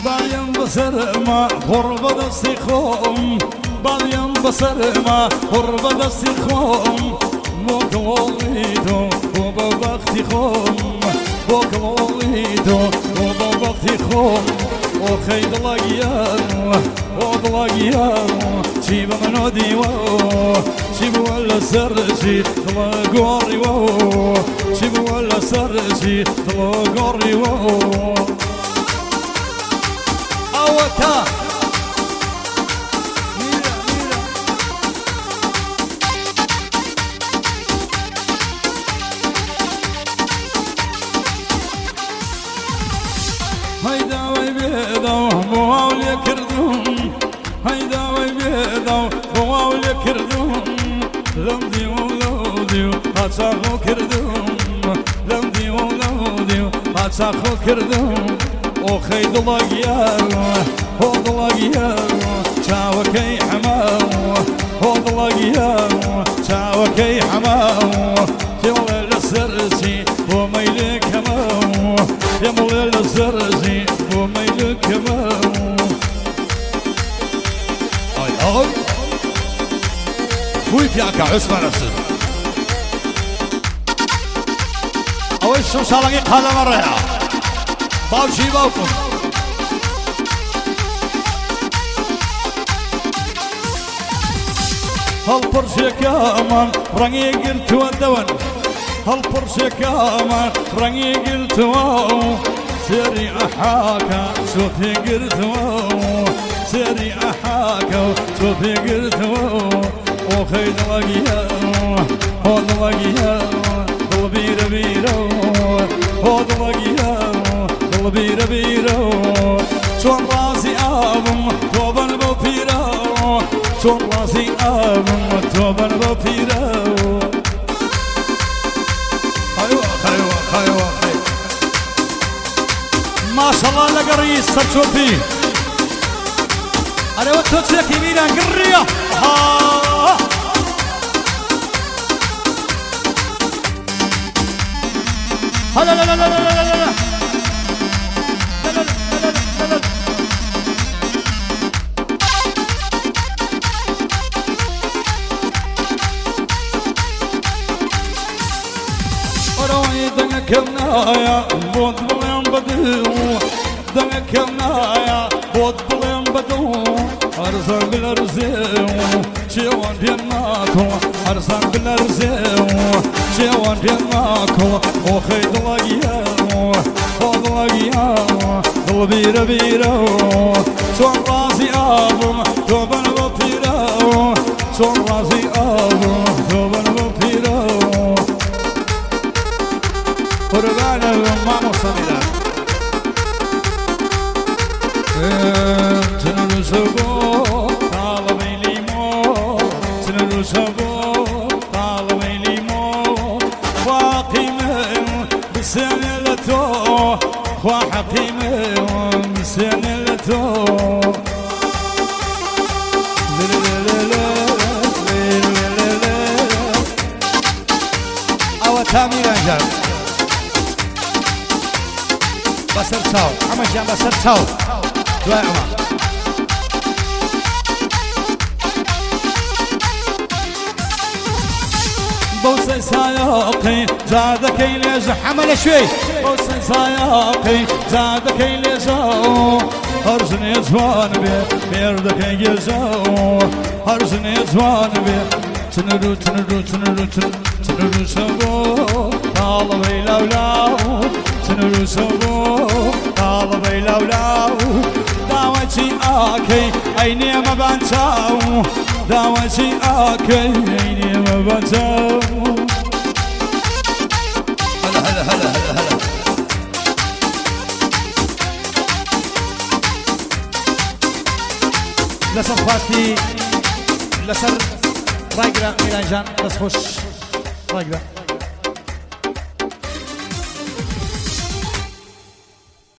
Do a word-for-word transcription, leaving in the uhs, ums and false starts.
بایم بسر ما قرب دستی خوم بایم بسر ما قرب دستی خوم موکلی تو و با وقتی خوم موکلی تو و با وقتی خوم او خیلی دلاغیار او دلاغیار چی به منو دیو چی بولا سرچی دلاغوری و چی بولا سرچی دلاغوری و اوتا هيدا ويبيضو بواولي كردون هيدا ويبيضو بواولي كردون لمدي ولودي هاتشاخو كردون لمدي ولودي هاتشاخو كردون او خيد لاغيار هود لاغيار چاوكي حماو هود لاغيار چاوكي حماو يلا لسرتي وميلك حماو يلا لسرتي وميلك حماو اي اي خوي فيك عثمان السد اول شو شالقي قال مرة باوشي باوكم هالبرشة كمان رنگي قلت ودون هالبرشة كمان رنگي قلت واو سيري احاكا صوتي قلت واو سيري احاكا صوتي قلت واو وخيد لقيا هود لقيا قلبي ربيرو هود لقيا قلبي ربيرو شون راسي ابم توبن بوفيرو شون راسي ابم توبن بوفيرو خيوه خيوه خيوه ما شاء الله لقريس سرشوفي انا وقت لك يمينا قريه ها لا لا لا لا لا لا لا لا كنايا بود بلين بدو دنك كنايا بود بلين بدو ارزان بالارزو شيوان بيناكو ارزان بالارزو شيوان بيناكو وخيد لاغيا خود لاغيا قلبي ربيرو شون راسي ابو توبن بطيرو شون راسي ابو توبن بطيرو قربان ما مصمدا تنرسبو طالبي ليمو تنرسبو طالبي ليمو واقيم بسنلتو وحقيم بسنلتو او تامير انجام بسر تاو عمر جان بسر تاو دواء عمر بوسن سايقي زادك ليش حمل شوي بوسن سايقي زادك ليش هرزني زوان بي بيردك يجزو هرزني زوان بي تنرو تنرو تنرو تنرو سبو طالبي لولاو تنرو سبو طالبي لولاو داوتي اكي عيني ما بانتاو داوتي اكي عيني ما بانتاو هلا هلا هلا هلا هلا لسر فاستي لسر رايقرا ميلان جان بس خوش رايقرا